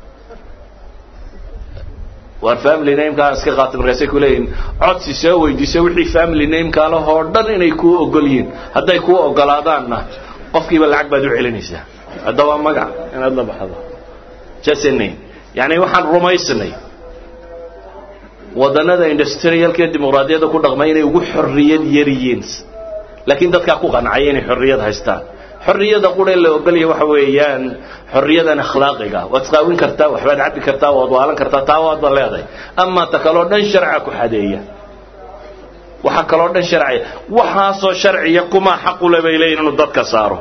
war family name ka iska qaatay markaasay ku leeyihiin codsi soo weydiisay wixii family name ka la hor dhan inay ku ogolyiin haday ku ogolaadaanna qofkiiba lacag baad u celinaysaa hadaba magac inaad la baxdo jasene yani waxaan rumaysnay wadanada industrialka dimuqraadiyada ku dhaqmay inay ugu xorriyad yariyeen laakiin dadka ku qancay inay xorriyad haystaan xorriyada qudhe la ogolyahay waxa weeyaan xorriyadan akhlaaqiga waad qaawin kartaa waxbaad cabbi kartaa waad waalan kartaa taa waad leedahay ama ta kaloo dhan sharci ku xadeeya waxa kaloo dhan sharci waxa soo sharciya kuma xaq u leeyahay inuu dadka saaro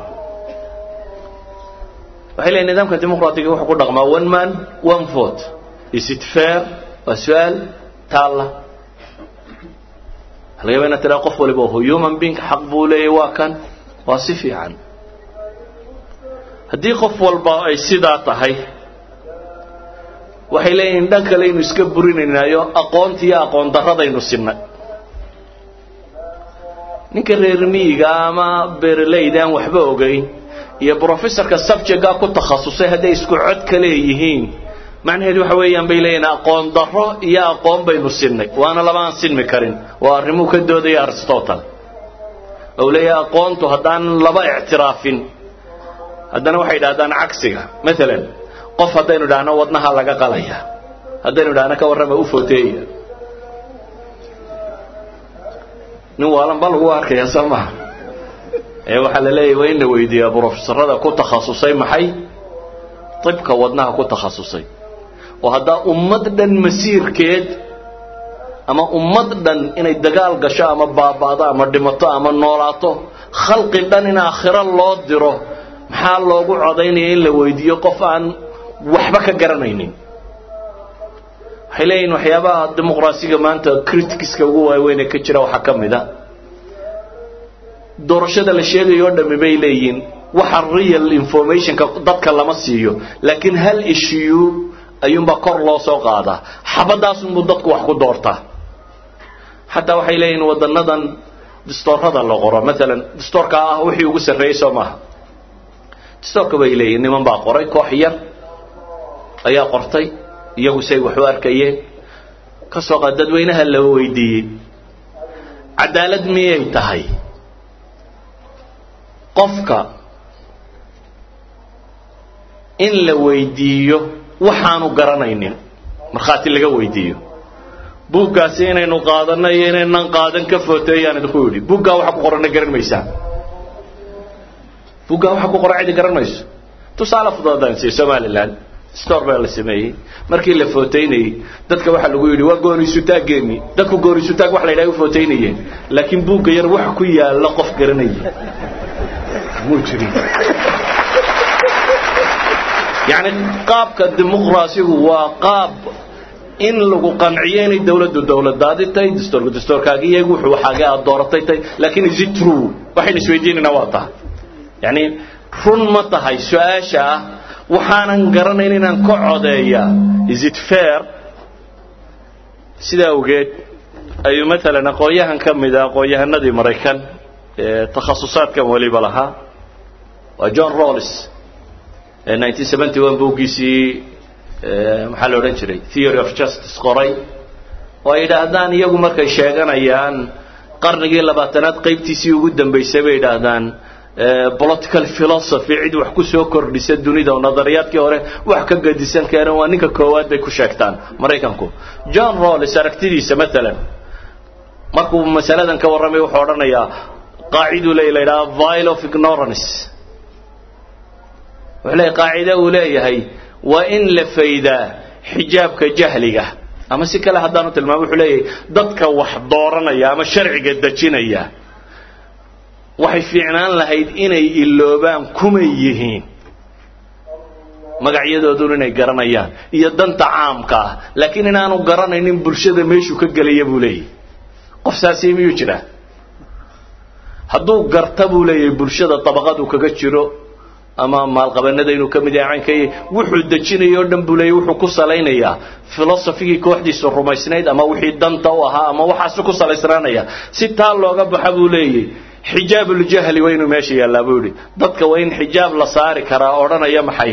waxay leeyahay nidaamka dimuqraadiga wuxuu ku dhaqmaa one man one vote is it fair wasual taala hal yaabana tira qof waliba oo human being xaq buu leeyahay waa kan waa si fiican haddii qof walba ay sidaa tahay waxay leeyihiin dhan kale inuu iska burinaynayo aqoontii aqoon daradaynu sinay ninka reer miyiga ama beeraleyda aan waxba ogeyn iyo professorka subject-ga ku takhasusay haday isku cod kale yihiin macnaheedu waxa weeyaan bay leeyihiin aqoon daro iyo aqoon baynu sinay waana laba aan sinmi karin waa arrimo ka doodaya Aristotle oo leeyahay aqoontu haddaan laba ictiraafin haddana waxay yiraahdaan cagsiga mesela qof hadaynu dhaano wadnaha laga qalaya hadaynu dhaano ka warrama u footeeya nin waalan bal ugu arkaya sama ee waxa la leeyahay waa in la weydiiyo professorada ku takhasusay maxay tibka wadnaha ku takhasusay oo hadda ummad dhan masiirkeed ama ummad dhan inay dagaal gasho ama baabaado ama dhimato ama noolaato khalqi dhan in aakhira loo diro maxaa loogu codeynaya in la weydiiyo qof aan waxba ka garanaynin waxay leeyihiin waxyaabaha dimuqraasiga maanta criticska ugu waaweyn ee ka jira waxa ka mid ah doorashada la sheegayo dhammi bay leeyihiin waxa real information ka dadka lama siiyo laakiin hal issue ayuunba kor loo soo qaadaa xabadaas uu dadku wax ku doortaa hatta waxay leeyihiin wadanadan dastuurada la qoro mesela dastuurka ah wixii ugu sareeyay Soomaha dastuurka bay leeyihiin niman baa qoray koox yar ayaa qortay iyagu say wax u arkayeen ka soo qaad dadweynaha la weydiiyay cadaalad miyay tahay qofka in la weydiiyo waxaanu garanaynin marxaati laga weydiiyo buuggaasi inaynu qaadanay inaynan qaadan ka footeeyaan idinku yiri buugga waxa ku qoran garan maysaa buugga waxa ku qoran cid garan mayso tusaale fududaan si Somaliland store la sameeyay markii la footeynay dadka waxa lagu yiri waa gooni isu taageeni dadku gooni isu taag wax la ilaahay footeynayeen laakiin buugga yar wax ku yaala qof garanayay mujrim يعني قاب كديمقراطي هو قاب إن لو قنعيني دولة دولة دادتي دستور دستور كاجي يجوا حاجة دورتي لكن is it true وحين سويدين نواطة يعني رن متى هاي سؤاشة وحنا نقرن إننا نقعدية is it fair سيدا وجد أي مثلا نقويها نكمل إذا قويها النادي مريكان تخصصات كم ولي بلها وجون رولس nineteen seventy-one بوجيسي محل أورنجري theory of justice قري وإذا هذان يجوا مركز شاعن أيان قرن جيل لبعتنات قيبتي سيو جدا بيسوي إذا هذان political philosophy عيد وحكو سوكر لسدوني ده ونظريات كهره وحكا قديسان كهره وانيكا كواد بيكو شاكتان مريكانكو جون رولس أركتديس مثلا مركو مسألة كورمي وحورنا يا قاعدة ليلة vile of ignorance وعليه قاعدة أولية هي وإن لفيدا حجابك جهلية أما سكلا هدانة المامح عليه ضدك وحضورنا يا أما شرع قدتشنا يا وحي في عنان لهيد إني اللوبان كميهين ما قاعد يدورنا يقرنا يا يدن طعامك لكن أنا قرنا إن برشة ميشو كجلي يبولي قفساسي ميوجرا هدو قرتبوا لي برشة طبقات وكجتشرو أما مال قبلنا ده إنه كم يدعين كي وحد دجينا يردن بلاي وحد كوسالين يا فلسفي كوحدي سرمايسنيد أما وحد دن توها أما وحاسو كوساليسران يا ستة الله قب حبولي حجاب الجهل وينه ماشي يا لابودي ضدك وين حجاب لصار كرا أورنا يا محي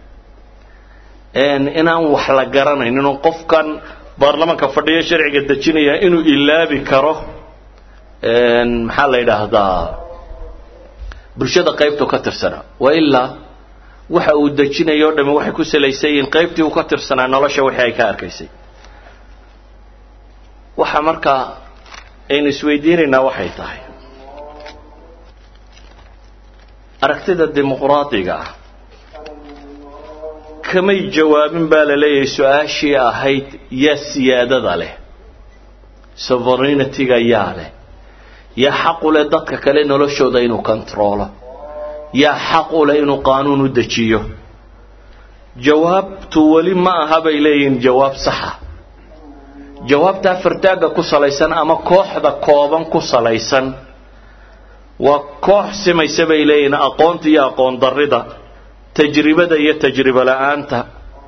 إن إنا وحلا جرنا إنه قف كان برلمان كفردية شرع قد دجينا يا إنه إلا بكره إن محل إله هذا برشاد قيبته كتر سنة وإلا وح ودجينا يوردم وح كسليسين قيبته وكتر سنة نلاش وحي كاركيسي وح مركا إن سويديننا وحي طاي aragtida dimuqraadiga ah kamay jawaabin baa la leeyahay su-aashii ahayd yaa siyaadada leh sovereignty-ga yaa leh yaa xaq u leh dadka kale noloshooda inuu controlo yaa xaq u leh inuu qaanuun u dejiyo jawaabtu weli ma aha bay leeyihiin jawaab saxa jawaabta fartaaga ku salaysan ama kooxda kooban ku salaysan waa koox simaysa bay leeyihiin aqoonta iyo aqoon darrida tajribada iyo tajribo la'aanta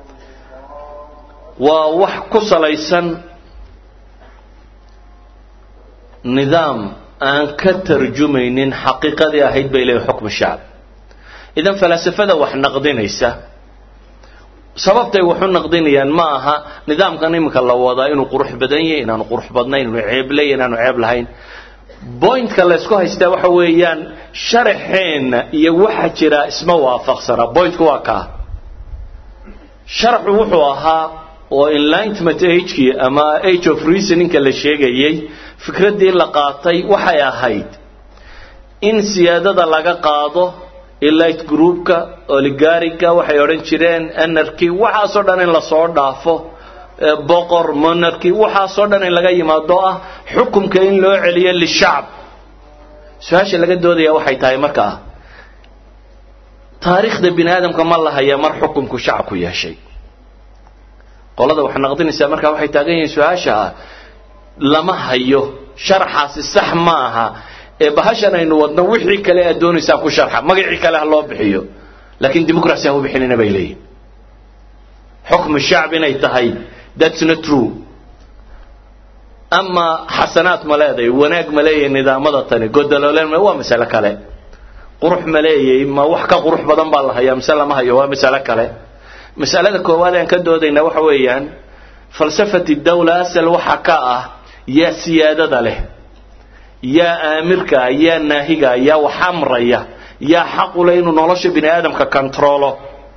waa wax ku salaysan nidaam aan ka tarjumaynin xaqiiqadii ahayd bay leeyihiin xukm shacab idan falaasafada wax naqdinaysa sababtay wuxuu naqdinayaan ma aha nidaamkan imika la wadaa inuu qurux badan yahay inaanu qurux badnayn inuu ceeb leeyahay inaanu ceeb lahayn pointka la isku haystaa waxa weeyaan sharaxeena iyo waxa jira isma waafaqsana pointku waa ka sharxu wuxuu ahaa oo enlightenment age ama age of reasoning la sheegayay fikradii la qaatay waxay ahayd in siyaadada laga qaado elite groupka oligarchiga waxay oran jireen anarchy waxa soo dhan in la soo dhaafo boqor monarchy waxa soo dhan in laga yimaado ah xukunka in loo celiyo lishacab su'aasha laga doodaya waxay tahay markaa taariikhda bini'aadamka ma lahayaa mar xukunku shacabku yeeshay qolada wax naqdinaysa markaa waxay taagan yihiin su'aasha lama hayo sharxaasi sax ma aha ee bahashan aynu wadno wixii kale aad doonaysaa ku sharxa magacii kale ha loo bixiyo laakiin dimuqraasi ha u bixinina bay leeyihiin xukm shacab inay tahay that's not true ama xasanaat ma leedahay wanaag ma leeyahay nidaamada tani godolooleen waa mas'alo kale qurux ma leeyahay ma wax ka qurux badan baa la hayaa mas'alo ma hayo waa mas'alo kale mas'alada koowaad aan ka doodayna waxa weeyaan falsafati dawla asal waxa ka ah yaa siyaadada leh yaa aamirka yaa naahiga yaa wax amraya yaa xaq u leh inuu nolosha bini'aadamka controlo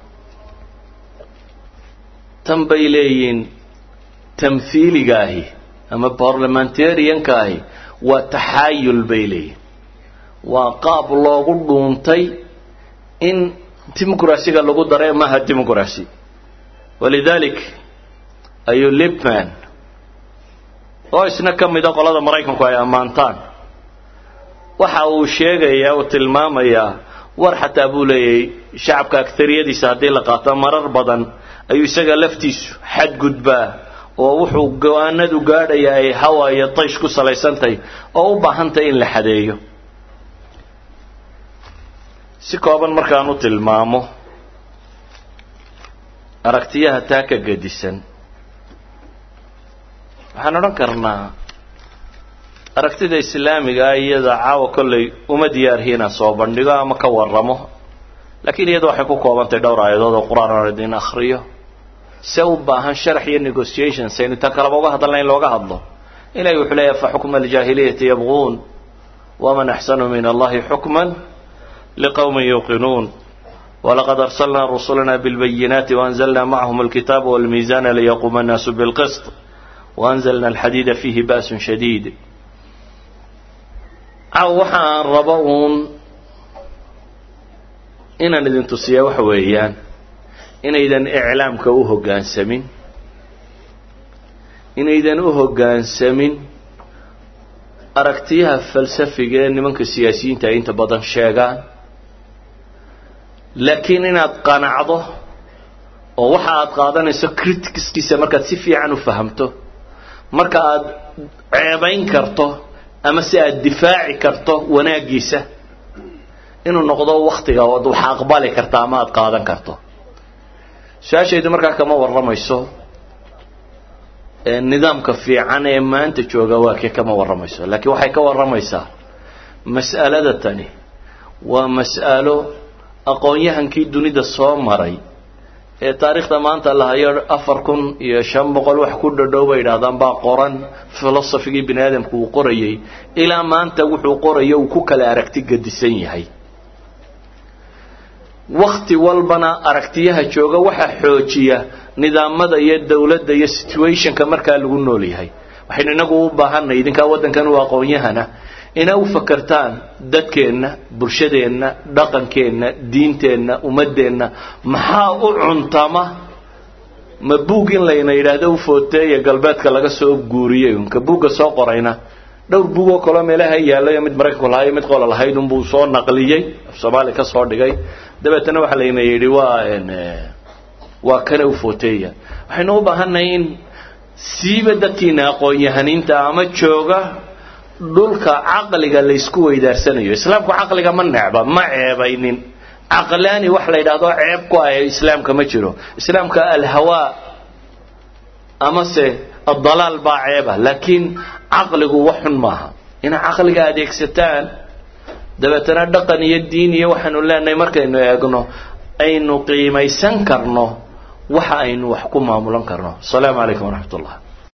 tan bay leeyihiin tamthiiligaahi ama parliamentariankaahi waa taxaayul bay leeyihiin waa qaab loogu dhuuntay in dimuqraasiga lagu daray maaha dimuqraasi walidalik ayu Lippmann oo isna ka mid ah qolada Mareykanku ay amaantaan waxa uu sheegayaa oo tilmaamayaa war xataa buu leeyahay shacabka aktariyadiisa haddii la qaato marar badan ayuu isaga laftiisu xad gudbaa oo wuxuu go'aanadu gaadhayaa ay hawa iyo taysh ku salaysantahay oo u baahantay in la xadeeyo si kooban markaan u tilmaamo aragtiyaha taa ka gedisan waxaan odhan karnaa aragtida islaamiga iyada caawa kolley uma diyaarhiina soo bandhigo ama ka warramo laakiin iyada waxay ku koobantay dhowr aayadood oo quraan aan idin akhriyo se u baahan sharax iyo negotiation saynu tan kaleba uga hadalna in looga hadlo ilaahay wuxuu leeyahay fa xukma aljaahiliyati yabquun waman axsanu min allahi xukman liqawmin yuqinuun ولقد أرسلنا رسلنا بالبينات وأنزلنا معهم الكتاب والميزان ليقوم الناس بالقسط وأنزلنا الحديد فيه بأس شديد أو وحا ربون إن إذن تسيا وحويان إن إذن إعلام كأوه قان سمين إن إذن أوه قان سمين أركتيها فلسفة إن منك السياسيين تأين تبضن شاقان laakiin inaad qanacdo oo waxa aad qaadanayso criticskiisa markaad si fiican u fahamto marka aad ceebayn karto ama si aad difaaci karto wanaagiisa inuu noqdo waqtiga oo wax aqbali karta ama aad qaadan karto su'aashaydu markaa kama warramayso ee nidaamka fiican ee maanta jooga waa kee kama warramayso laakiin waxay ka warramaysaa mas'alada tani waa mas'alo aqoonyahankii dunida soo maray ee taariikhda maanta la hayo afar kun iyo shan boqol wax ku dhadhow bay yiraahdaan baa qoran philosophy-gii bini'aadamku uu qorayay ilaa maanta wuxuu qorayo uu ku kala aragti gadisan yahay waqti walbana aragtiyaha jooga waxa xoojiya nidaamada iyo dawladda iyo situationka marka lagu nool yahay waxaynu inagu u baahanay idinka wadankan uu aqoonyahana ina u fakartaan dadkeenna bulshadeenna dhaqankeenna diinteenna ummadeenna maxaa u cuntama ma buug in layna yidhaahdo u footeeya galbeedka laga soo guuriyey unka buugga soo qorayna dhowr buug oo kale meelaha yaallay mid maraykanku lahaay mid qola lahayd unbuu soo naqliyey Soomaali ka soo dhigay dabeetana waxa layna yidhi waa waa kana u footeeya waxaynu u baahannahay in siiba dadkiina aqoon-yahaniinta ama jooga dhulka caqliga la isku weydaarsanayo islaamku caqliga ma necba ma ceebaynin caqlaani wax la yiraahdo ceeb ku ah islaamka ma jiro islaamka al-hawa ama se ad-dalal ba ceeba laakiin caqligu waxun maaha in caqliga adeegsataan dabeetana dhaqan iyo diin iyo waxaanu leenahay markaynu eegno aynu qiimaysan karno waxa aynu wax ku maamulan karno. Assalamu alaykum wa rahmatullah.